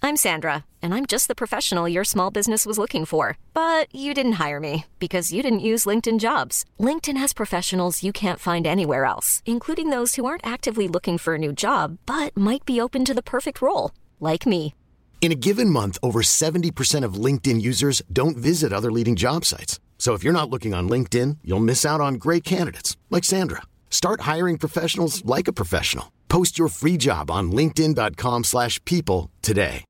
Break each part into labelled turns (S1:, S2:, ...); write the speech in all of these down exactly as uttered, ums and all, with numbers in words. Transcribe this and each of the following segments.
S1: I'm Sandra, and I'm just the professional your small business was looking for. But you didn't hire me because you didn't use LinkedIn Jobs. LinkedIn has professionals you can't find anywhere else, including those who aren't actively looking for a new job, but might be open to the perfect role, like me.
S2: In a given month, over seventy percent of LinkedIn users don't visit other leading job sites. So if you're not looking on LinkedIn, you'll miss out on great candidates like Sandra. Start hiring professionals like a professional. Post your free job on linkedin.com slash people today.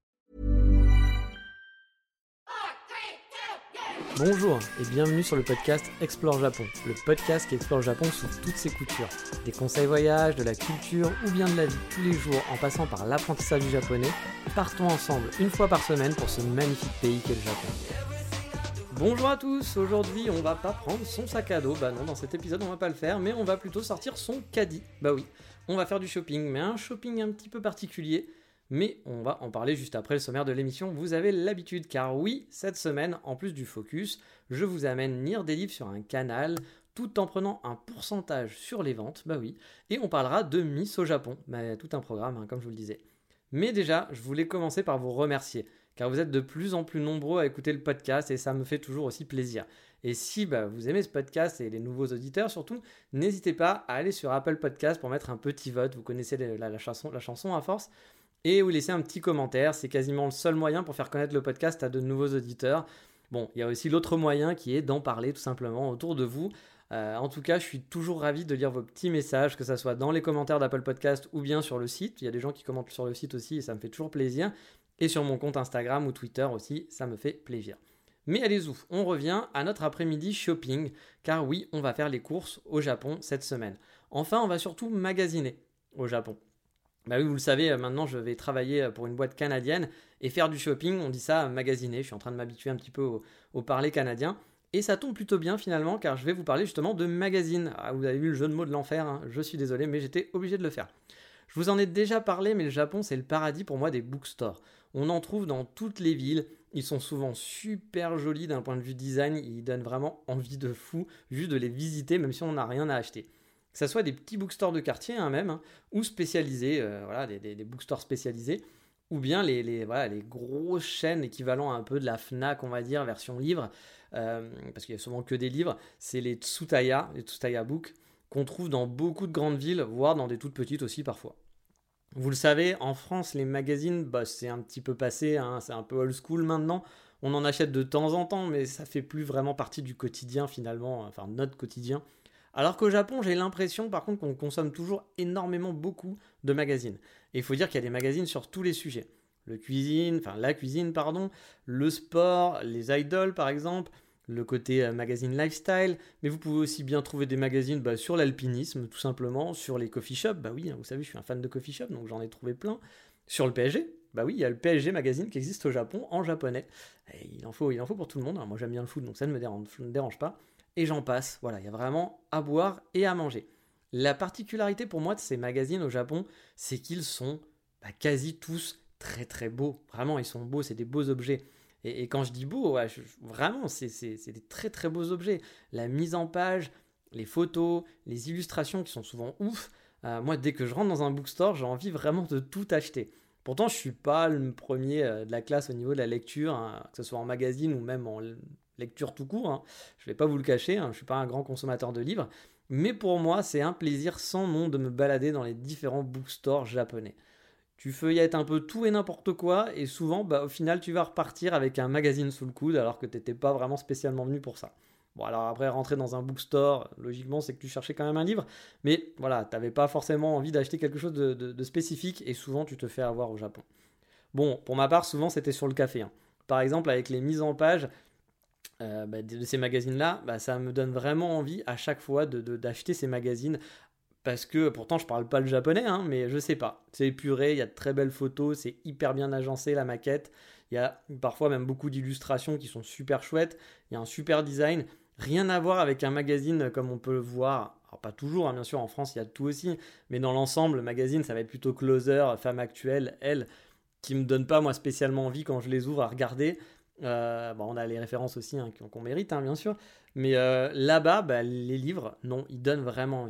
S3: Bonjour et bienvenue sur le podcast Explore Japon, le podcast qui explore le Japon sous toutes ses coutures. Des conseils voyage, de la culture ou bien de la vie tous les jours en passant par l'apprentissage du japonais, partons ensemble une fois par semaine pour ce magnifique pays qu'est le Japon. Bonjour à tous, aujourd'hui on va pas prendre son sac à dos, bah non dans cet épisode on va pas le faire, mais on va plutôt sortir son caddie. Bah oui, on va faire du shopping, mais un shopping un petit peu particulier. Mais on va en parler juste après le sommaire de l'émission, vous avez l'habitude, car oui, cette semaine, en plus du focus, je vous amène lire des livres sur un canal, tout en prenant un pourcentage sur les ventes, bah oui, et on parlera de Miss au Japon, bah, tout un programme, hein, comme je vous le disais. Mais déjà, je voulais commencer par vous remercier, car vous êtes de plus en plus nombreux à écouter le podcast, et ça me fait toujours aussi plaisir. Et si bah, vous aimez ce podcast et les nouveaux auditeurs surtout, n'hésitez pas à aller sur Apple Podcast pour mettre un petit vote, vous connaissez la, la, la, chanson, la chanson à force, et vous laissez un petit commentaire, c'est quasiment le seul moyen pour faire connaître le podcast à de nouveaux auditeurs. Bon, il y a aussi l'autre moyen qui est d'en parler tout simplement autour de vous. Euh, en tout cas, je suis toujours ravi de lire vos petits messages, que ce soit dans les commentaires d'Apple Podcast ou bien sur le site. Il y a des gens qui commentent sur le site aussi et ça me fait toujours plaisir. Et sur mon compte Instagram ou Twitter aussi, ça me fait plaisir. Mais allez-y, on revient à notre après-midi shopping, car oui, on va faire les courses au Japon cette semaine. Enfin, on va surtout magasiner au Japon. Bah oui, vous le savez, maintenant je vais travailler pour une boîte canadienne et faire du shopping, on dit ça magasiner, je suis en train de m'habituer un petit peu au, au parler canadien. Et ça tombe plutôt bien finalement car je vais vous parler justement de magazine. Ah, vous avez vu le jeu de mots de l'enfer, hein, je suis désolé mais j'étais obligé de le faire. Je vous en ai déjà parlé mais le Japon c'est le paradis pour moi des bookstores. On en trouve dans toutes les villes, ils sont souvent super jolis d'un point de vue design, ils donnent vraiment envie de fou juste de les visiter même si on n'a rien à acheter. Que ce soit des petits bookstores de quartier hein, même, hein, ou spécialisés, euh, voilà, des, des, des bookstores spécialisés, ou bien les, les, voilà, les grosses chaînes équivalent un peu de la Fnac, on va dire, version livre, euh, parce qu'il n'y a souvent que des livres, c'est les Tsutaya, les Tsutaya Book, qu'on trouve dans beaucoup de grandes villes, voire dans des toutes petites aussi parfois. Vous le savez, en France, les magazines, bah, c'est un petit peu passé, hein, c'est un peu old school maintenant, on en achète de temps en temps, mais ça fait plus vraiment partie du quotidien finalement, enfin notre quotidien. Alors qu'au Japon, j'ai l'impression par contre qu'on consomme toujours énormément beaucoup de magazines. Et il faut dire qu'il y a des magazines sur tous les sujets. Le cuisine, enfin la cuisine, pardon, le sport, les idols par exemple, le côté euh, magazine lifestyle, mais vous pouvez aussi bien trouver des magazines bah, sur l'alpinisme tout simplement, sur les coffee shops, bah oui, hein, vous savez, je suis un fan de coffee shop, donc j'en ai trouvé plein. Sur le P S G, bah oui, il y a le P S G magazine qui existe au Japon en japonais. Et il en faut, il en faut pour tout le monde, alors moi j'aime bien le foot, donc ça ne me dérange, me dérange pas. Et j'en passe, voilà, il y a vraiment à boire et à manger. La particularité pour moi de ces magazines au Japon, c'est qu'ils sont bah, quasi tous très très beaux. Vraiment, ils sont beaux, c'est des beaux objets. Et, et quand je dis beau, ouais, je, vraiment, c'est, c'est, c'est des très très beaux objets. La mise en page, les photos, les illustrations qui sont souvent ouf. Euh, moi, dès que je rentre dans un bookstore, j'ai envie vraiment de tout acheter. Pourtant, je ne suis pas le premier de la classe au niveau de la lecture, hein, que ce soit en magazine ou même en lecture tout court, hein. Je ne vais pas vous le cacher, hein, je ne suis pas un grand consommateur de livres, mais pour moi c'est un plaisir sans nom de me balader dans les différents bookstores japonais. Tu feuillettes un peu tout et n'importe quoi et souvent bah, au final tu vas repartir avec un magazine sous le coude alors que tu n'étais pas vraiment spécialement venu pour ça. Bon alors après rentrer dans un bookstore, logiquement c'est que tu cherchais quand même un livre, mais voilà, tu n'avais pas forcément envie d'acheter quelque chose de, de, de spécifique et souvent tu te fais avoir au Japon. Bon, pour ma part souvent c'était sur le café, hein. Par exemple avec les mises en page, Euh, bah, de ces magazines-là, bah, ça me donne vraiment envie à chaque fois de, de, d'acheter ces magazines parce que pourtant je parle pas le japonais, hein, mais je sais pas, c'est épuré, il y a de très belles photos, c'est hyper bien agencé la maquette, il y a parfois même beaucoup d'illustrations qui sont super chouettes, il y a un super design, rien à voir avec un magazine comme on peut le voir, alors pas toujours, hein, bien sûr en France il y a de tout aussi, mais dans l'ensemble le magazine ça va être plutôt Closer, Femme Actuelle, Elle, qui me donne pas moi spécialement envie quand je les ouvre à regarder. Euh, bon, on a les références aussi hein, qu'on mérite hein, bien sûr, mais euh, là-bas bah, les livres non, ils donnent vraiment envie.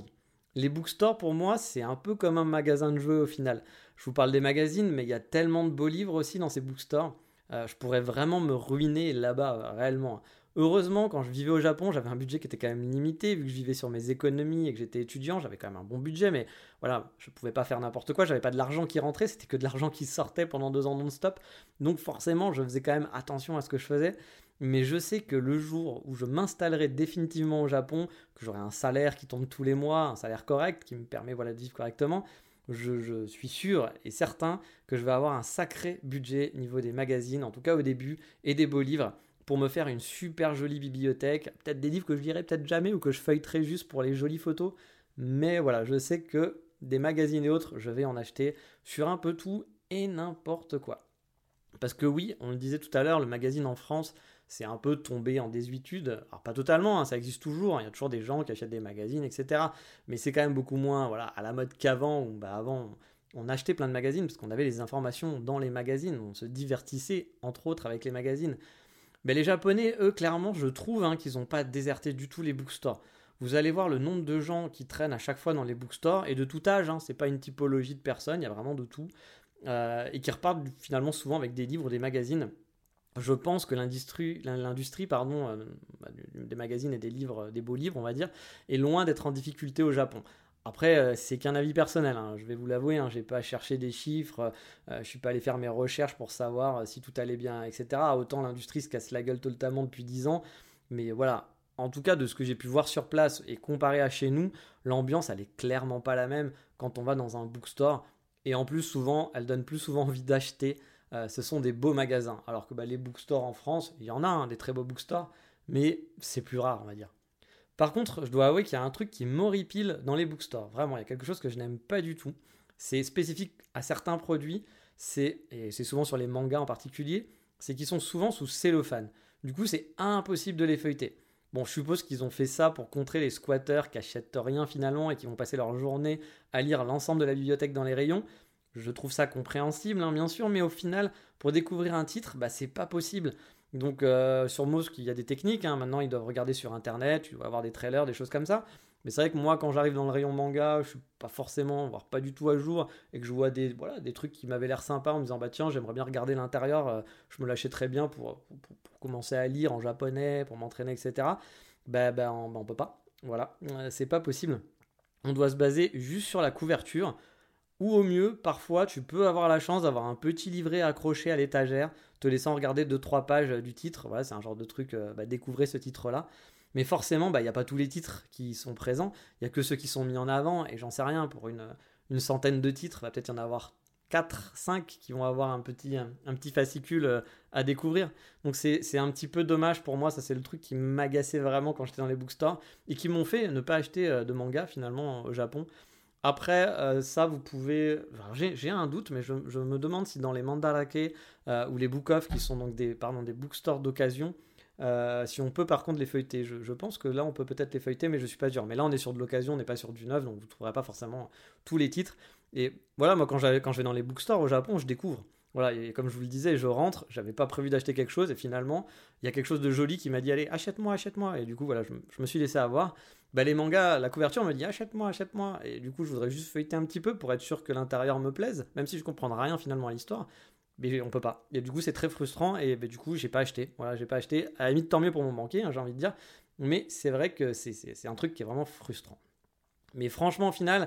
S3: Les bookstores, pour moi, c'est un peu comme un magasin de jeux au final. Je vous parle des magazines, mais il y a tellement de beaux livres aussi dans ces bookstores. Euh, je pourrais vraiment me ruiner là-bas, euh, réellement. Heureusement, quand je vivais au Japon, j'avais un budget qui était quand même limité, vu que je vivais sur mes économies et que j'étais étudiant, j'avais quand même un bon budget, mais voilà, je pouvais pas faire n'importe quoi, j'avais pas de l'argent qui rentrait, c'était que de l'argent qui sortait pendant deux ans non-stop. Donc forcément, je faisais quand même attention à ce que je faisais. Mais je sais que le jour où je m'installerai définitivement au Japon, que j'aurai un salaire qui tombe tous les mois, un salaire correct, qui me permet voilà, de vivre correctement, je, je suis sûr et certain que je vais avoir un sacré budget niveau des magazines, en tout cas au début, et des beaux livres, pour me faire une super jolie bibliothèque, peut-être des livres que je lirai peut-être jamais ou que je feuilleterai juste pour les jolies photos, mais voilà, je sais que des magazines et autres, je vais en acheter sur un peu tout et n'importe quoi. Parce que oui, on le disait tout à l'heure, le magazine en France, c'est un peu tombé en désuétude. Alors pas totalement, hein, ça existe toujours, hein, il y a toujours des gens qui achètent des magazines, et cetera. Mais c'est quand même beaucoup moins voilà, à la mode qu'avant, où bah, avant on achetait plein de magazines parce qu'on avait les informations dans les magazines, on se divertissait entre autres avec les magazines. Mais les Japonais, eux, clairement, je trouve hein, qu'ils n'ont pas déserté du tout les bookstores. Vous allez voir le nombre de gens qui traînent à chaque fois dans les bookstores, et de tout âge, hein, c'est pas une typologie de personnes, il y a vraiment de tout. Euh, et qui repartent finalement souvent avec des livres ou des magazines. Je pense que l'industrie, l'industrie pardon, euh, des magazines et des livres, des beaux livres, on va dire, est loin d'être en difficulté au Japon. Après, euh, c'est qu'un avis personnel, hein, je vais vous l'avouer, hein, j'ai pas cherché des chiffres, euh, je suis pas allé faire mes recherches pour savoir euh, si tout allait bien, et cetera. Autant l'industrie se casse la gueule totalement depuis dix ans, mais voilà, en tout cas de ce que j'ai pu voir sur place et comparé à chez nous, l'ambiance elle est clairement pas la même quand on va dans un bookstore. Et en plus, souvent, elle donne plus souvent envie d'acheter. Euh, ce sont des beaux magasins. Alors que bah, les bookstores en France, il y en a hein, des très beaux bookstores, mais c'est plus rare, on va dire. Par contre, je dois avouer qu'il y a un truc qui m'horripile dans les bookstores. Vraiment, il y a quelque chose que je n'aime pas du tout. C'est spécifique à certains produits, c'est, et c'est souvent sur les mangas en particulier, c'est qu'ils sont souvent sous cellophane. Du coup, c'est impossible de les feuilleter. Bon, je suppose qu'ils ont fait ça pour contrer les squatteurs qui achètent rien finalement et qui vont passer leur journée à lire l'ensemble de la bibliothèque dans les rayons. Je trouve ça compréhensible, hein, bien sûr, mais au final, pour découvrir un titre, bah, c'est pas possible. Donc, euh, sur Mosque, il y a des techniques. Hein, maintenant, ils doivent regarder sur Internet, tu vas avoir des trailers, des choses comme ça. Mais c'est vrai que moi, quand j'arrive dans le rayon manga, je suis pas forcément, voire pas du tout à jour, et que je vois des, voilà, des trucs qui m'avaient l'air sympas en me disant, bah tiens, j'aimerais bien regarder l'intérieur, euh, je me lâchais très bien pour, pour, pour commencer à lire en japonais, pour m'entraîner, et cetera. Bah, bah, on, bah on peut pas. Voilà, euh, c'est pas possible. On doit se baser juste sur la couverture. Ou au mieux, parfois, tu peux avoir la chance d'avoir un petit livret accroché à l'étagère, te laissant regarder deux trois pages du titre. Voilà, c'est un genre de truc, euh, bah, découvrez ce titre-là. Mais forcément, bah, il n'y a pas tous les titres qui sont présents. Il n'y a que ceux qui sont mis en avant. Et j'en sais rien, pour une, une centaine de titres, va peut-être y en avoir quatre, cinq qui vont avoir un petit, un, un petit fascicule à découvrir. Donc c'est, c'est un petit peu dommage pour moi. Ça, c'est le truc qui m'agaçait vraiment quand j'étais dans les bookstores et qui m'ont fait ne pas acheter de manga finalement au Japon. Après, euh, ça, vous pouvez... Alors, j'ai, j'ai un doute, mais je, je me demande si dans les mandarake euh, ou les book-off, qui sont donc des, pardon, des bookstores d'occasion, euh, si on peut par contre les feuilleter. Je, je pense que là, on peut peut-être les feuilleter, mais je suis pas sûr. Mais là, on est sur de l'occasion, on n'est pas sur du neuf, donc vous ne trouverez pas forcément tous les titres. Et voilà, moi, quand, quand je vais dans les bookstores au Japon, je découvre. Voilà, et comme je vous le disais, je rentre, j'avais pas prévu d'acheter quelque chose, et finalement, il y a quelque chose de joli qui m'a dit, allez, achète-moi, achète-moi. Et du coup, voilà, je, je me suis laissé avoir. Bah, les mangas, la couverture me dit, achète-moi, achète-moi. Et du coup, je voudrais juste feuilleter un petit peu pour être sûr que l'intérieur me plaise, même si je comprends rien finalement à l'histoire. Mais on peut pas. Et du coup, c'est très frustrant, et bah, du coup, j'ai pas acheté. Voilà, j'ai pas acheté. À la limite, tant mieux pour mon banquier, hein, j'ai envie de dire. Mais c'est vrai que c'est, c'est, c'est un truc qui est vraiment frustrant. Mais franchement, au final,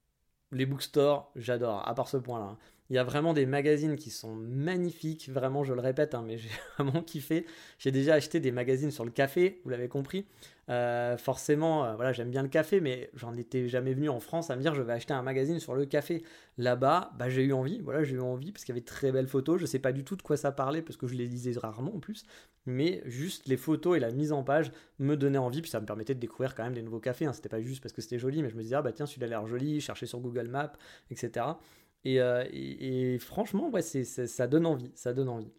S3: les bookstores, j'adore, à part ce point-là. Hein. Il y a vraiment des magazines qui sont magnifiques, vraiment, je le répète, hein, mais j'ai vraiment kiffé. J'ai déjà acheté des magazines sur le café, vous l'avez compris. Euh, forcément, euh, voilà, j'aime bien le café, mais j'en étais jamais venu en France à me dire je vais acheter un magazine sur le café. Là-bas, bah, j'ai eu envie, voilà, j'ai eu envie parce qu'il y avait de très belles photos. Je sais pas du tout de quoi ça parlait parce que je les lisais rarement en plus, mais juste les photos et la mise en page me donnaient envie, puis ça me permettait de découvrir quand même des nouveaux cafés. Hein. C'était pas juste parce que c'était joli, mais je me disais ah bah tiens celui-là a l'air joli, chercher sur Google Maps, et cetera. Et, euh, et, et franchement, ouais, c'est, c'est, ça donne envie, ça donne envie.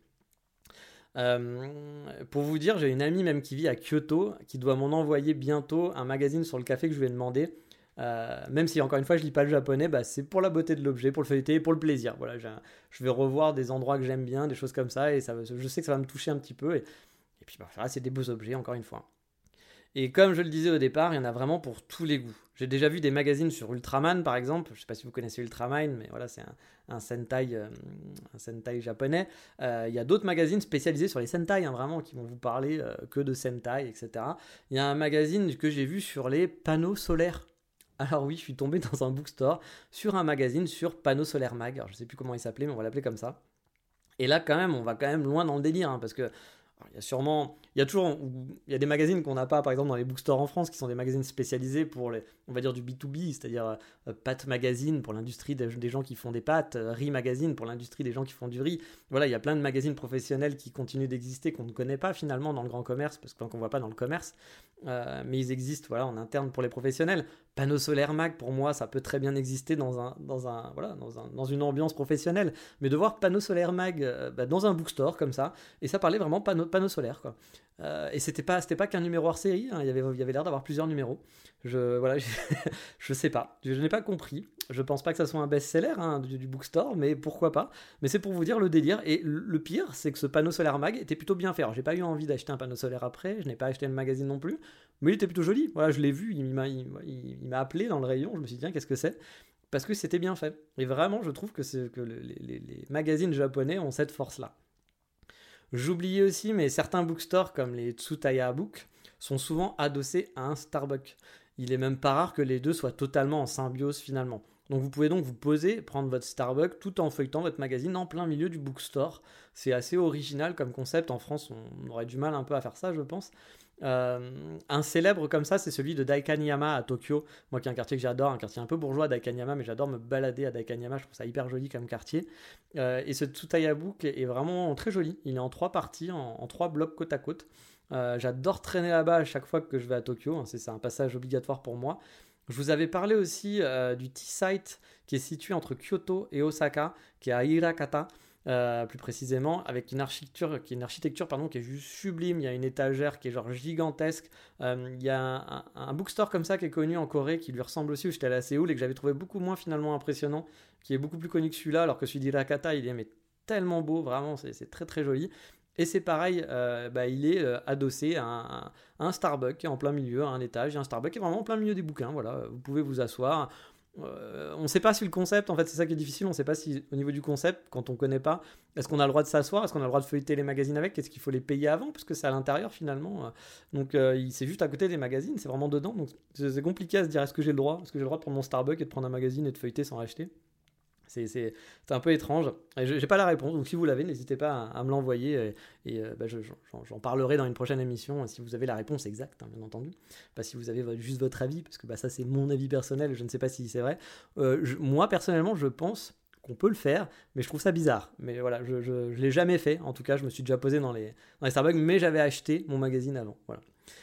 S3: Euh, pour vous dire, j'ai une amie même qui vit à Kyoto, qui doit m'en envoyer bientôt un magazine sur le café que je lui ai demandé. Euh, même si encore une fois je lis pas le japonais, bah, c'est pour la beauté de l'objet, pour le feuilleter, pour le plaisir. Voilà, j'ai un, je vais revoir des endroits que j'aime bien, des choses comme ça, et ça, je sais que ça va me toucher un petit peu. Et, et puis bah, voilà, c'est des beaux objets, encore une fois. Et comme je le disais au départ, il y en a vraiment pour tous les goûts. J'ai déjà vu des magazines sur Ultraman, par exemple. Je ne sais pas si vous connaissez Ultraman, mais voilà, c'est un, un Sentai, euh, un Sentai japonais. Euh, il y a d'autres magazines spécialisés sur les Sentai, hein, vraiment, qui vont vous parler euh, que de Sentai, et cetera. Il y a un magazine que j'ai vu sur les panneaux solaires. Alors oui, je suis tombé dans un bookstore sur un magazine sur panneaux solaires mag. Alors, je ne sais plus comment il s'appelait, mais on va l'appeler comme ça. Et là, quand même, on va quand même loin dans le délire, hein, parce que il y a sûrement, il y a toujours, il y a des magazines qu'on n'a pas, par exemple dans les bookstores en France, qui sont des magazines spécialisés pour les, on va dire du B deux B, c'est-à-dire euh, pâte magazine pour l'industrie des, des gens qui font des pâtes, euh, riz magazine pour l'industrie des gens qui font du riz. Voilà, il y a plein de magazines professionnels qui continuent d'exister, qu'on ne connaît pas finalement dans le grand commerce, parce que qu'on voit pas dans le commerce, euh, mais ils existent, voilà, en interne pour les professionnels. Panneau solaire mag, pour moi, ça peut très bien exister dans un, dans un, voilà, dans un, dans une ambiance professionnelle, mais de voir panneau solaire mag euh, bah, dans un bookstore comme ça, et ça parlait vraiment panneau, panneau solaire, quoi. Euh, et c'était pas, c'était pas qu'un numéro hors série, hein, il y avait, il y avait l'air d'avoir plusieurs numéros. Je, voilà, je, je sais pas, je, je n'ai pas compris. Je pense pas que ça soit un best-seller hein, du, du bookstore, mais pourquoi pas. Mais c'est pour vous dire le délire. Et le, le pire, c'est que ce panneau solaire mag était plutôt bien fait. Alors, j'ai pas eu envie d'acheter un panneau solaire après, je n'ai pas acheté le magazine non plus, mais il était plutôt joli. Voilà, je l'ai vu, il m'a, il, il, il m'a appelé dans le rayon. Je me suis dit tiens, qu'est-ce que c'est ? Parce que c'était bien fait. Et vraiment, je trouve que, c'est, que les, les, les magazines japonais ont cette force-là. J'oubliais aussi, mais certains bookstores comme les Tsutaya Book sont souvent adossés à un Starbucks. Il est même pas rare que les deux soient totalement en symbiose finalement. Donc vous pouvez donc vous poser, prendre votre Starbucks tout en feuilletant votre magazine en plein milieu du bookstore. C'est assez original comme concept. En France, on aurait du mal un peu à faire ça, je pense. Euh, un célèbre comme ça, c'est celui de Daikanyama à Tokyo. Moi qui est un quartier que j'adore, un quartier un peu bourgeois, Daikanyama, mais j'adore me balader à Daikanyama, je trouve ça hyper joli comme quartier. Euh, et ce Tsutaya Book est vraiment très joli. Il est en trois parties, en, en trois blocs côte à côte. Euh, j'adore traîner là-bas à chaque fois que je vais à Tokyo, hein, c'est, c'est un passage obligatoire pour moi. Je vous avais parlé aussi euh, du T-Site qui est situé entre Kyoto et Osaka, qui est à Hirakata. Euh, plus précisément, avec une architecture qui est une architecture pardon qui est juste sublime. Il y a une étagère qui est genre gigantesque. Euh, il y a un, un, un bookstore comme ça qui est connu en Corée qui lui ressemble aussi où j'étais allé à Séoul et que j'avais trouvé beaucoup moins finalement impressionnant, qui est beaucoup plus connu que celui-là, alors que celui d'Hirakata il est mais tellement beau, vraiment c'est, c'est très très joli. Et c'est pareil, euh, bah, il est euh, adossé à un, à un Starbucks qui est en plein milieu, à un étage. Il y a un Starbucks qui est vraiment en plein milieu des bouquins. Voilà, vous pouvez vous asseoir. Euh, on ne sait pas si le concept, en fait c'est ça qui est difficile, on ne sait pas si au niveau du concept, quand on ne connaît pas, est-ce qu'on a le droit de s'asseoir, est-ce qu'on a le droit de feuilleter les magazines avec, est-ce qu'il faut les payer avant, parce que c'est à l'intérieur finalement, donc euh, c'est juste à côté des magazines, c'est vraiment dedans, donc c'est, c'est compliqué à se dire est-ce que j'ai le droit, est-ce que j'ai le droit de prendre mon Starbucks et de prendre un magazine et de feuilleter sans acheter. C'est, c'est, c'est un peu étrange. Et je n'ai pas la réponse, donc si vous l'avez, n'hésitez pas à, à me l'envoyer et, et euh, bah, je, j'en, j'en parlerai dans une prochaine émission si vous avez la réponse exacte, hein, bien entendu. Pas si vous avez votre, juste votre avis, parce que bah, ça c'est mon avis personnel, je ne sais pas si c'est vrai. Euh, je, moi personnellement, je pense qu'on peut le faire, mais je trouve ça bizarre. Mais voilà, je ne l'ai jamais fait. En tout cas, je me suis déjà posé dans les, dans les Starbucks, mais j'avais acheté mon magazine avant. Voilà.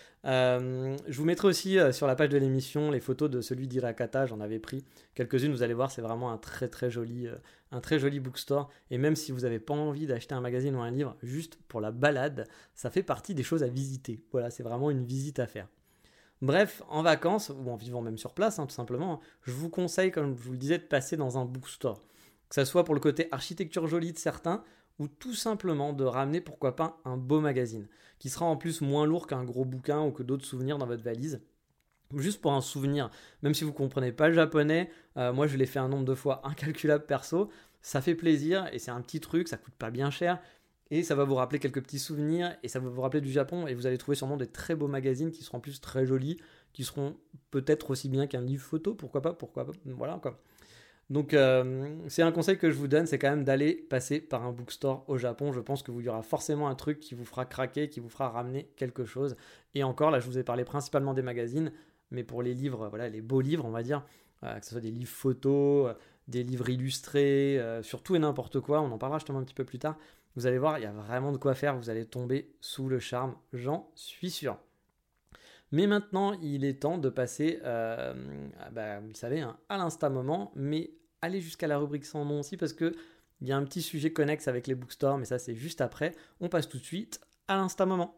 S3: Euh, je vous mettrai aussi euh, sur la page de l'émission les photos de celui d'Hirakata, j'en avais pris quelques-unes, vous allez voir, c'est vraiment un très très joli, euh, un très joli bookstore, et même si vous n'avez pas envie d'acheter un magazine ou un livre, juste pour la balade, ça fait partie des choses à visiter. Voilà, c'est vraiment une visite à faire. Bref, en vacances, ou en vivant même sur place, hein, tout simplement, je vous conseille, comme je vous le disais, de passer dans un bookstore, que ça soit pour le côté architecture jolie de certains, ou tout simplement de ramener, pourquoi pas, un beau magazine, qui sera en plus moins lourd qu'un gros bouquin ou que d'autres souvenirs dans votre valise. Juste pour un souvenir, même si vous ne comprenez pas le japonais, euh, moi je l'ai fait un nombre de fois incalculable perso, ça fait plaisir et c'est un petit truc, ça coûte pas bien cher, et ça va vous rappeler quelques petits souvenirs, et ça va vous rappeler du Japon, et vous allez trouver sûrement des très beaux magazines qui seront en plus très jolis, qui seront peut-être aussi bien qu'un livre photo, pourquoi pas, pourquoi pas, voilà quoi. Donc euh, c'est un conseil que je vous donne, c'est quand même d'aller passer par un bookstore au Japon. Je pense que vous y aura forcément un truc qui vous fera craquer, qui vous fera ramener quelque chose. Et encore, là je vous ai parlé principalement des magazines, mais pour les livres, voilà, les beaux livres on va dire, euh, que ce soit des livres photos, euh, des livres illustrés, euh, sur tout et n'importe quoi, on en parlera justement un petit peu plus tard. Vous allez voir, il y a vraiment de quoi faire, vous allez tomber sous le charme, j'en suis sûr. Mais maintenant, il est temps de passer, euh, bah, vous le savez, hein, à l'instant moment, mais allez jusqu'à la rubrique sans nom aussi, parce qu'il y a un petit sujet connexe avec les bookstores, mais ça c'est juste après. On passe tout de suite à l'instant moment.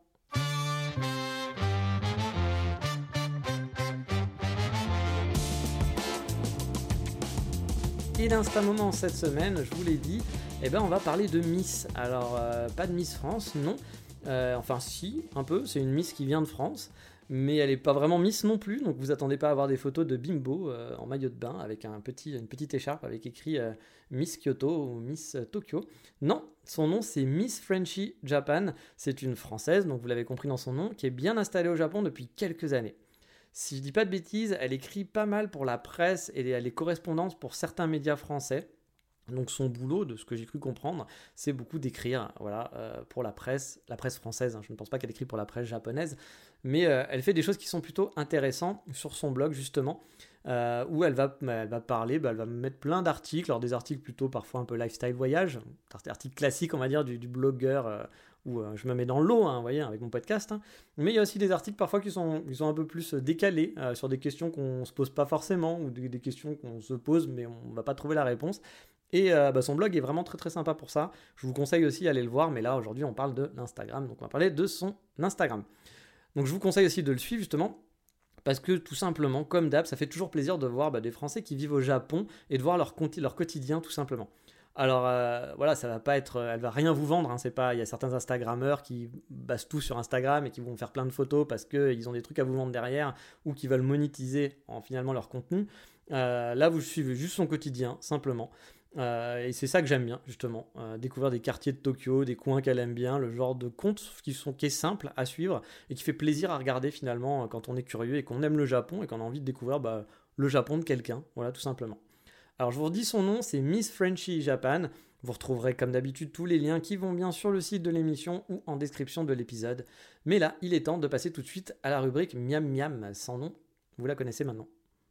S3: Et l'instant moment cette semaine, je vous l'ai dit, eh ben, on va parler de Miss. Alors, euh, pas de Miss France, non. Euh, enfin si, un peu, c'est une Miss qui vient de France. mais elle n'est pas vraiment Miss non plus, donc vous attendez pas à avoir des photos de bimbo euh, en maillot de bain avec un petit, une petite écharpe avec écrit euh, Miss Kyoto ou Miss Tokyo. Non, son nom c'est Miss Frenchy Japan, c'est une Française, donc vous l'avez compris dans son nom, qui est bien installée au Japon depuis quelques années. Si je dis pas de bêtises, elle écrit pas mal pour la presse et elle est correspondante pour certains médias français. Donc son boulot, de ce que j'ai cru comprendre, c'est beaucoup d'écrire voilà, euh, pour la presse, la presse française. Hein. Je ne pense pas qu'elle écrit pour la presse japonaise, mais euh, elle fait des choses qui sont plutôt intéressantes sur son blog justement, euh, où elle va, elle va parler, bah, elle va mettre plein d'articles, alors des articles plutôt parfois un peu lifestyle voyage, des articles classiques on va dire du, du blogueur, euh, où euh, je me mets dans l'eau, hein, vous voyez, avec mon podcast, hein. Mais il y a aussi des articles parfois qui sont, qui sont un peu plus décalés, euh, sur des questions qu'on ne se pose pas forcément, ou des, des questions qu'on se pose mais on ne va pas trouver la réponse. Et euh, bah, son blog est vraiment très très sympa pour ça. Je vous conseille aussi d'aller le voir, mais là aujourd'hui on parle de l'Instagram, donc on va parler de son Instagram. Donc je vous conseille aussi de le suivre justement, parce que tout simplement, comme d'hab, ça fait toujours plaisir de voir bah, des Français qui vivent au Japon et de voir leur, leur quotidien tout simplement. Alors euh, voilà, ça va pas être, elle va rien vous vendre, hein, c'est pas, il y a certains Instagrammeurs qui basent tout sur Instagram et qui vont faire plein de photos parce qu'ils ont des trucs à vous vendre derrière ou qui veulent monétiser en finalement leur contenu. Euh, là vous suivez juste son quotidien simplement. Euh, et c'est ça que j'aime bien justement, euh, découvrir des quartiers de Tokyo, des coins qu'elle aime bien, le genre de compte qui, sont, qui est simple à suivre et qui fait plaisir à regarder finalement quand on est curieux et qu'on aime le Japon et qu'on a envie de découvrir bah, le Japon de quelqu'un, voilà tout simplement. Alors je vous redis son nom, c'est Miss Frenchy Japan. Vous retrouverez comme d'habitude tous les liens qui vont bien sur le site de l'émission ou en description de l'épisode. Mais là, il est temps de passer tout de suite à la rubrique Miam Miam sans nom. Vous la connaissez maintenant.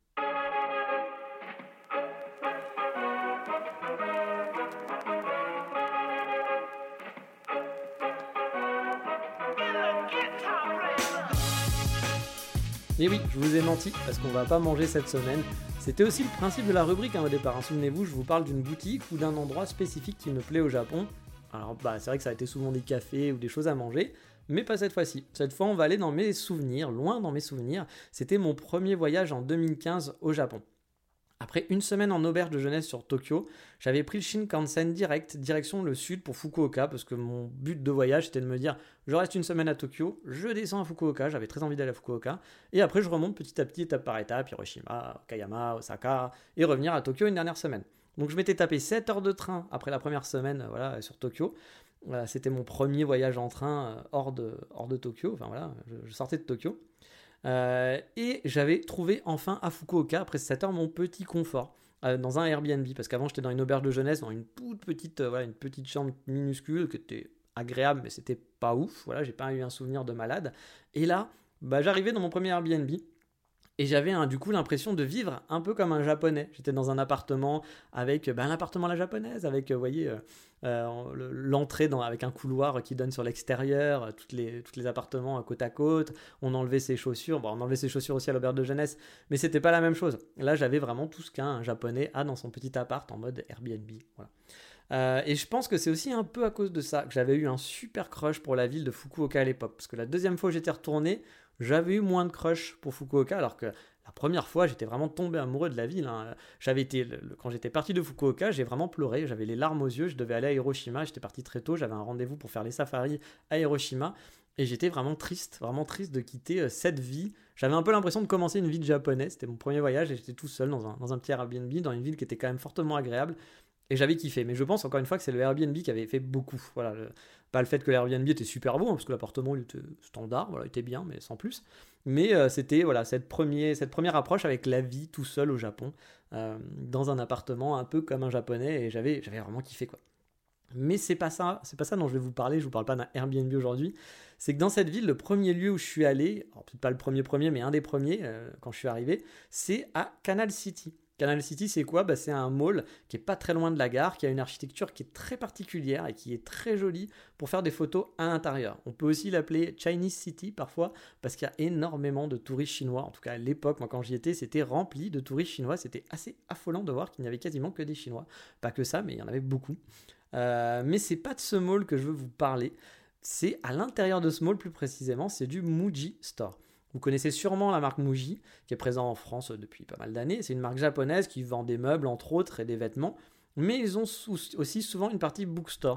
S3: Et oui, je vous ai menti, parce qu'on va pas manger cette semaine. C'était aussi le principe de la rubrique hein, au départ. Hein. Souvenez-vous, je vous parle d'une boutique ou d'un endroit spécifique qui me plaît au Japon. Alors bah c'est vrai que ça a été souvent des cafés ou des choses à manger, mais pas cette fois-ci. Cette fois, on va aller dans mes souvenirs, loin dans mes souvenirs. C'était mon premier voyage en deux mille quinze au Japon. Après une semaine en auberge de jeunesse sur Tokyo, j'avais pris le Shinkansen direct, direction le sud pour Fukuoka, parce que mon but de voyage c'était de me dire je reste une semaine à Tokyo, je descends à Fukuoka, j'avais très envie d'aller à Fukuoka, et après je remonte petit à petit, étape par étape, Hiroshima, Okayama, Osaka, et revenir à Tokyo une dernière semaine. Donc je m'étais tapé sept heures de train après la première semaine voilà, sur Tokyo. Voilà, c'était mon premier voyage en train hors de, hors de Tokyo, enfin voilà, je, je sortais de Tokyo. Euh, et j'avais trouvé enfin à Fukuoka, après sept heures, mon petit confort euh, dans un Airbnb, parce qu'avant j'étais dans une auberge de jeunesse, dans une toute petite, euh, voilà, une petite chambre minuscule qui était agréable, mais c'était pas ouf, voilà, j'ai pas eu un souvenir de malade. Et là, bah, j'arrivais dans mon premier Airbnb, et j'avais hein, du coup l'impression de vivre un peu comme un japonais. J'étais dans un appartement avec bah, un appartement à la japonaise, avec, vous voyez, euh, euh, l'entrée dans, avec un couloir qui donne sur l'extérieur, euh, toutes les, toutes les appartements euh, côte à côte. On enlevait ses chaussures, bon, on enlevait ses chaussures aussi à l'auberge de jeunesse, mais c'était pas la même chose. Là, j'avais vraiment tout ce qu'un japonais a dans son petit appart en mode Airbnb. Voilà. Euh, et je pense que c'est aussi un peu à cause de ça que j'avais eu un super crush pour la ville de Fukuoka à l'époque. Parce que la deuxième fois où j'étais retourné, j'avais eu moins de crush pour Fukuoka, alors que la première fois, j'étais vraiment tombé amoureux de la ville. Hein. J'avais été, le, quand j'étais parti de Fukuoka, j'ai vraiment pleuré, j'avais les larmes aux yeux, je devais aller à Hiroshima, j'étais parti très tôt, j'avais un rendez-vous pour faire les safaris à Hiroshima, et j'étais vraiment triste, vraiment triste de quitter euh, cette vie. J'avais un peu l'impression de commencer une vie de japonais, c'était mon premier voyage, et j'étais tout seul dans un, dans un petit Airbnb, dans une ville qui était quand même fortement agréable. Et j'avais kiffé, mais je pense encore une fois que c'est le Airbnb qui avait fait beaucoup. Voilà, le, pas le fait que l'Airbnb était super beau, hein, parce que l'appartement il était standard, voilà, il était bien, mais sans plus. Mais euh, c'était voilà, cette, premier, cette première approche avec la vie tout seul au Japon, euh, dans un appartement un peu comme un japonais, et j'avais, j'avais vraiment kiffé quoi. Mais c'est pas ça, c'est pas ça dont je vais vous parler, je vous parle pas d'un Airbnb aujourd'hui. C'est que dans cette ville, le premier lieu où je suis allé, alors peut-être pas le premier premier, mais un des premiers euh, quand je suis arrivé, c'est à Canal City. Canal City, c'est quoi ? Bah, c'est un mall qui est pas très loin de la gare, qui a une architecture qui est très particulière et qui est très jolie pour faire des photos à l'intérieur. On peut aussi l'appeler Chinese City parfois, parce qu'il y a énormément de touristes chinois. En tout cas, à l'époque, moi quand j'y étais, c'était rempli de touristes chinois. C'était assez affolant de voir qu'il n'y avait quasiment que des Chinois. Pas que ça, mais il y en avait beaucoup. Euh, mais c'est pas de ce mall que je veux vous parler. C'est à l'intérieur de ce mall plus précisément, c'est du Muji Store. Vous connaissez sûrement la marque Muji, qui est présente en France depuis pas mal d'années. C'est une marque japonaise qui vend des meubles, entre autres, et des vêtements. Mais ils ont aussi souvent une partie bookstore.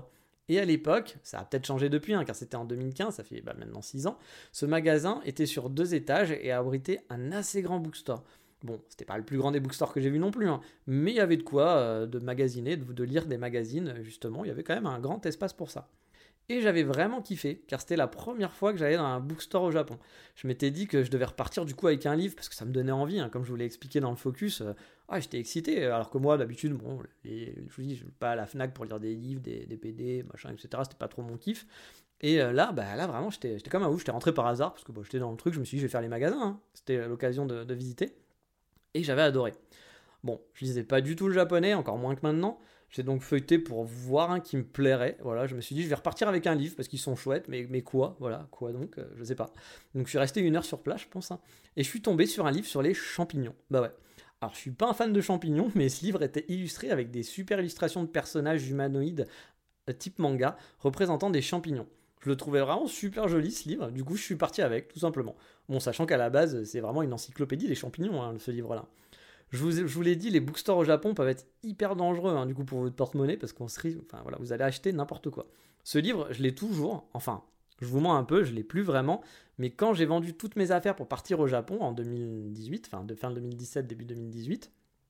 S3: Et à l'époque, ça a peut-être changé depuis, hein, car c'était en deux mille quinze, ça fait bah, maintenant six ans, ce magasin était sur deux étages et abritait un assez grand bookstore. Bon, c'était pas le plus grand des bookstores que j'ai vu non plus, hein, mais il y avait de quoi euh, de magasiner, de, de lire des magazines, justement, il y avait quand même un grand espace pour ça. Et j'avais vraiment kiffé, car c'était la première fois que j'allais dans un bookstore au Japon. Je m'étais dit que je devais repartir du coup avec un livre, parce que ça me donnait envie, hein, comme je vous l'ai expliqué dans le focus. Euh, ah, j'étais excité, alors que moi, d'habitude, bon, les, je vous dis, je vais pas à la Fnac pour lire des livres, des, des P D, machin, et cetera. C'était pas trop mon kiff. Et euh, là, bah, là, vraiment, j'étais, j'étais comme un ouf, j'étais rentré par hasard, parce que bon, j'étais dans le truc, je me suis dit, je vais faire les magasins, hein. C'était l'occasion de, de visiter. Et j'avais adoré. Bon, je lisais pas du tout le japonais, encore moins que maintenant. J'ai donc feuilleté pour voir un qui me plairait. Voilà, je me suis dit, je vais repartir avec un livre parce qu'ils sont chouettes, mais, mais quoi Voilà, quoi donc euh, Je sais pas. Donc je suis resté une heure sur place, je pense. Hein, et je suis tombé sur un livre sur les champignons. Bah ouais. Alors je suis pas un fan de champignons, mais ce livre était illustré avec des super illustrations de personnages humanoïdes euh, type manga représentant des champignons. Je le trouvais vraiment super joli ce livre, du coup je suis parti avec, tout simplement. Bon, sachant qu'à la base, c'est vraiment une encyclopédie des champignons, hein, ce livre-là. Je vous, je vous l'ai dit, les bookstores au Japon peuvent être hyper dangereux, hein, du coup, pour votre porte-monnaie, parce qu'on se rit, enfin voilà, vous allez acheter n'importe quoi. Ce livre, je l'ai toujours, enfin, je vous mens un peu, je l'ai plus vraiment, mais quand j'ai vendu toutes mes affaires pour partir au Japon en deux mille dix-huit, enfin de fin deux mille dix-sept, début deux mille dix-huit,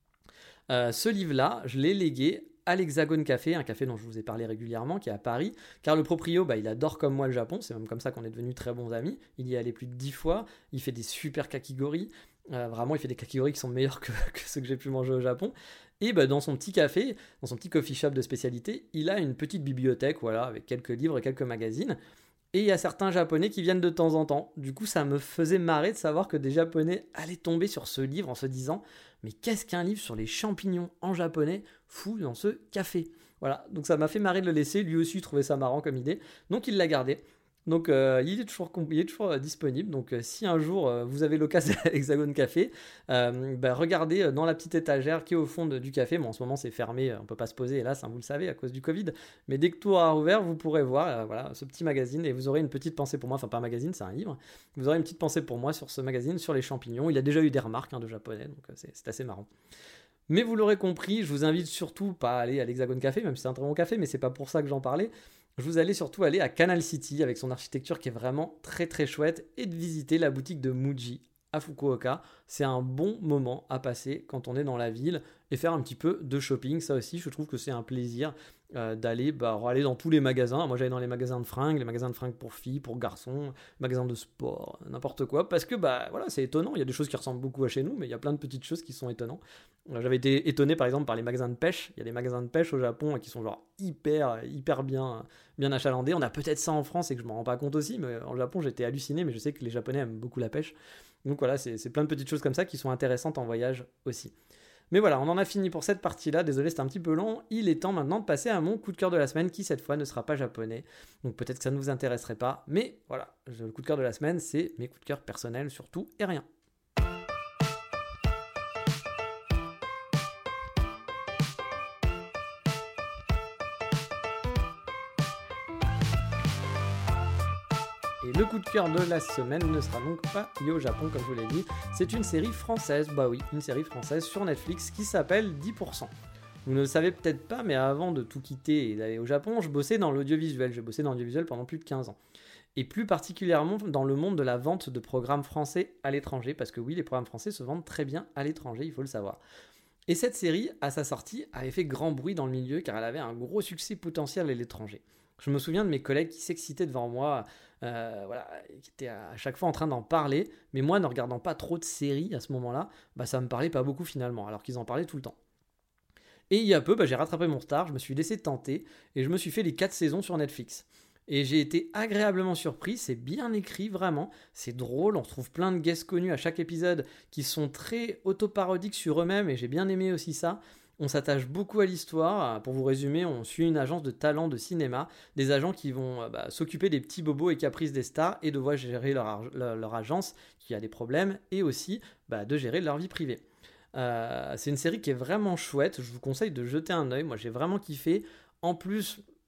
S3: euh, ce livre-là, je l'ai légué à l'Hexagone Café, un café dont je vous ai parlé régulièrement, qui est à Paris, car le proprio, bah, il adore comme moi le Japon, c'est même comme ça qu'on est devenus très bons amis, il y est allé plus de dix fois, il fait des super kakigori, euh, vraiment il fait des kakigori qui sont meilleurs que, que ceux que j'ai pu manger au Japon, et bah, dans son petit café, dans son petit coffee shop de spécialité, il a une petite bibliothèque, voilà, avec quelques livres et quelques magazines, et il y a certains japonais qui viennent de temps en temps. Du coup, ça me faisait marrer de savoir que des japonais allaient tomber sur ce livre en se disant « Mais qu'est-ce qu'un livre sur les champignons en japonais fout dans ce café ?» Voilà, donc ça m'a fait marrer de le laisser. Lui aussi trouvait ça marrant comme idée. Donc il l'a gardé. Donc euh, il est toujours, il est toujours euh, disponible. Donc euh, si un jour euh, vous avez l'occasion à l'Hexagone Café, euh, bah, regardez dans la petite étagère qui est au fond de, du café. Bon, en ce moment c'est fermé, on ne peut pas se poser hélas, hein, vous le savez, à cause du Covid. Mais dès que tout aura ouvert, vous pourrez voir euh, voilà, ce petit magazine et vous aurez une petite pensée pour moi. Enfin pas un magazine, c'est un livre. Vous aurez une petite pensée pour moi sur ce magazine, sur les champignons. Il a déjà eu des remarques hein, de japonais, donc euh, c'est, c'est assez marrant. Mais vous l'aurez compris, je vous invite surtout pas à aller à l'Hexagone Café, même si c'est un très bon café, mais c'est pas pour ça que j'en parlais. Je vous allez surtout aller à Canal City avec son architecture qui est vraiment très très chouette et de visiter la boutique de Muji à Fukuoka. C'est un bon moment à passer quand on est dans la ville et faire un petit peu de shopping. Ça aussi, je trouve que c'est un plaisir euh, d'aller bah, aller dans tous les magasins. Moi, j'allais dans les magasins de fringues, les magasins de fringues pour filles, pour garçons, magasins de sport, n'importe quoi. Parce que bah voilà, c'est étonnant. Il y a des choses qui ressemblent beaucoup à chez nous, mais il y a plein de petites choses qui sont étonnantes. J'avais été étonné par exemple par les magasins de pêche. Il y a des magasins de pêche au Japon qui sont genre hyper, hyper bien, bien achalandés. On a peut-être ça en France et que je m'en rends pas compte aussi, mais en Japon j'étais halluciné, mais je sais que les Japonais aiment beaucoup la pêche. Donc voilà, c'est, c'est plein de petites choses comme ça qui sont intéressantes en voyage aussi. Mais voilà, on en a fini pour cette partie-là. Désolé, c'était un petit peu long. Il est temps maintenant de passer à mon coup de cœur de la semaine qui cette fois ne sera pas japonais. Donc peut-être que ça ne vous intéresserait pas. Mais voilà, le coup de cœur de la semaine, c'est mes coups de cœur personnels sur tout et rien. Et le coup de cœur de la semaine ne sera donc pas Yo Japon comme je vous l'ai dit, c'est une série française, bah oui, une série française sur Netflix qui s'appelle dix pour cent. Vous ne le savez peut-être pas, mais avant de tout quitter et d'aller au Japon, je bossais dans l'audiovisuel, j'ai bossé dans l'audiovisuel pendant plus de quinze ans. Et plus particulièrement dans le monde de la vente de programmes français à l'étranger, parce que oui, les programmes français se vendent très bien à l'étranger, il faut le savoir. Et cette série, à sa sortie, avait fait grand bruit dans le milieu car elle avait un gros succès potentiel à l'étranger. Je me souviens de mes collègues qui s'excitaient devant moi, euh, voilà, qui étaient à chaque fois en train d'en parler, mais moi, ne regardant pas trop de séries à ce moment-là, bah, ça me parlait pas beaucoup finalement, alors qu'ils en parlaient tout le temps. Et il y a peu, bah, j'ai rattrapé mon retard, je me suis laissé tenter, et je me suis fait les quatre saisons sur Netflix. Et j'ai été agréablement surpris, c'est bien écrit vraiment, c'est drôle, on retrouve plein de guests connus à chaque épisode qui sont très autoparodiques sur eux-mêmes, et j'ai bien aimé aussi ça. On s'attache beaucoup à l'histoire. Pour vous résumer, on suit une agence de talent de cinéma, des agents qui vont bah, s'occuper des petits bobos et caprices des stars et devoir gérer leur, ar- leur agence qui a des problèmes et aussi bah, de gérer leur vie privée. Euh, c'est une série qui est vraiment chouette, je vous conseille de jeter un œil, moi j'ai vraiment kiffé. En plus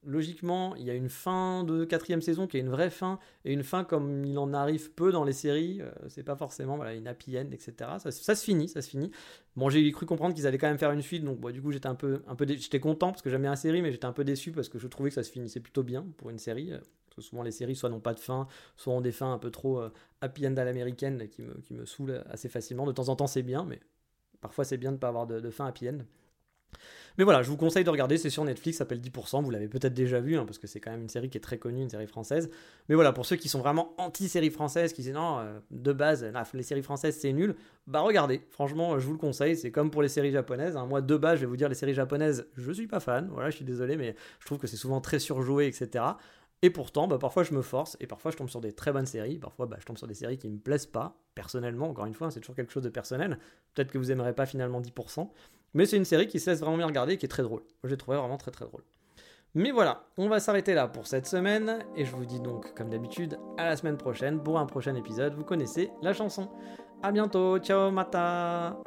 S3: logiquement, il y a une fin de quatrième saison qui est une vraie fin, et une fin comme il en arrive peu dans les séries, euh, c'est pas forcément voilà, une happy end, et cetera. Ça, ça se finit, ça se finit. Bon, j'ai cru comprendre qu'ils allaient quand même faire une suite, donc bon, du coup j'étais un peu, un peu dé... j'étais content parce que j'aime bien la série, mais j'étais un peu déçu parce que je trouvais que ça se finissait plutôt bien pour une série. Parce que souvent les séries soit n'ont pas de fin, soit ont des fins un peu trop euh, happy end à l'américaine qui me, qui me saoulent assez facilement. De temps en temps c'est bien, mais parfois c'est bien de ne pas avoir de, de fin happy end. Mais voilà, je vous conseille de regarder, c'est sur Netflix, ça s'appelle dix pour cent, vous l'avez peut-être déjà vu, hein, parce que c'est quand même une série qui est très connue, une série française. Mais voilà, pour ceux qui sont vraiment anti-série française, qui disent non, euh, de base, là, les séries françaises c'est nul, bah regardez, franchement, je vous le conseille, c'est comme pour les séries japonaises. Hein. Moi, de base, je vais vous dire, les séries japonaises, je suis pas fan, voilà, je suis désolé, mais je trouve que c'est souvent très surjoué, et cetera. Et pourtant, bah, parfois je me force, et parfois je tombe sur des très bonnes séries, parfois bah, je tombe sur des séries qui me plaisent pas, personnellement, encore une fois, c'est toujours quelque chose de personnel. Peut-être que vous aimerez pas finalement dix pour cent, mais c'est une série qui se laisse vraiment bien regarder et qui est très drôle. Moi, j'ai trouvé vraiment très très drôle. Mais voilà, on va s'arrêter là pour cette semaine, et je vous dis donc, comme d'habitude, à la semaine prochaine pour un prochain épisode. Vous connaissez la chanson. À bientôt, ciao, mata!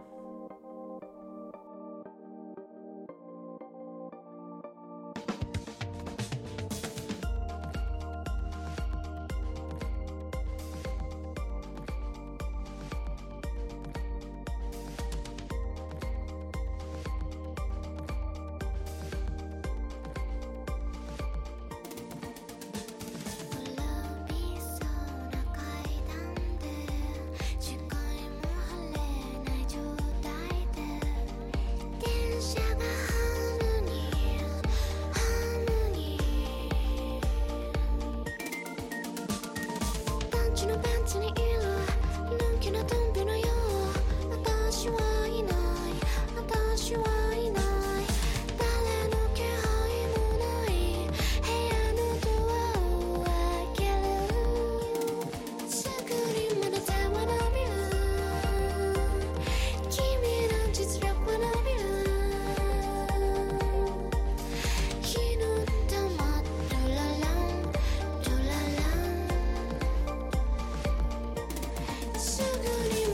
S4: すぐに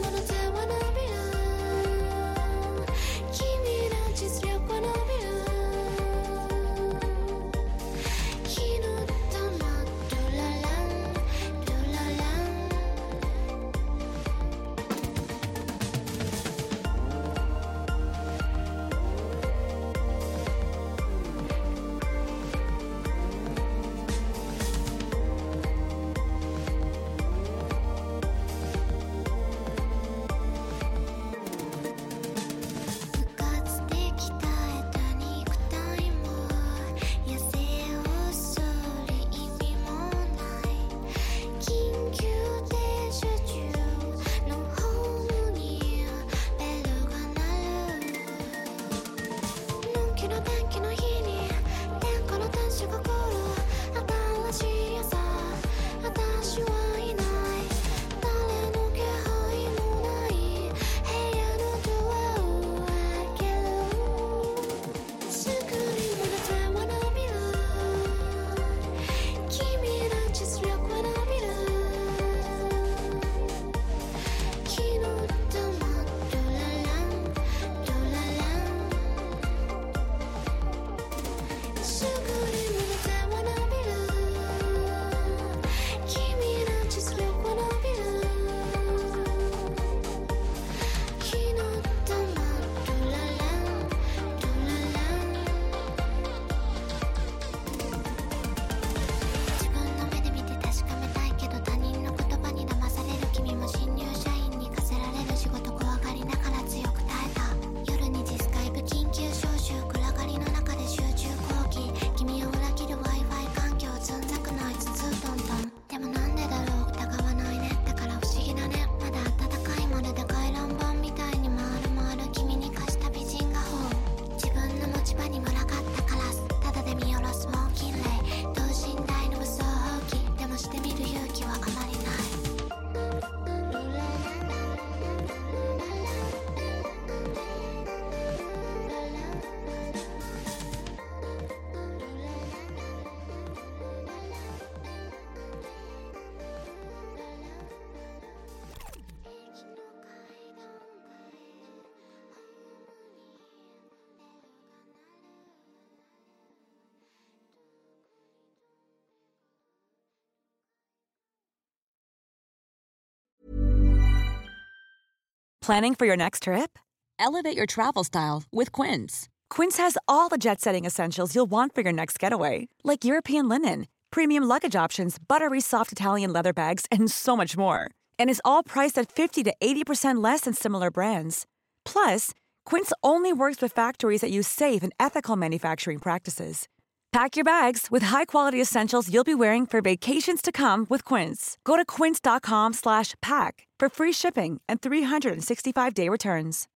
S4: Planning for your next trip?
S5: Elevate your travel style with Quince.
S4: Quince has all the jet-setting essentials you'll want for your next getaway, like European linen, premium luggage options, buttery soft Italian leather bags, and so much more. And is all priced at fifty to eighty percent less than similar brands. Plus, Quince only works with factories that use safe and ethical manufacturing practices. Pack your bags with high-quality essentials you'll be wearing for vacations to come with Quince. Go to quince.com slash pack for free shipping and three sixty-five day returns.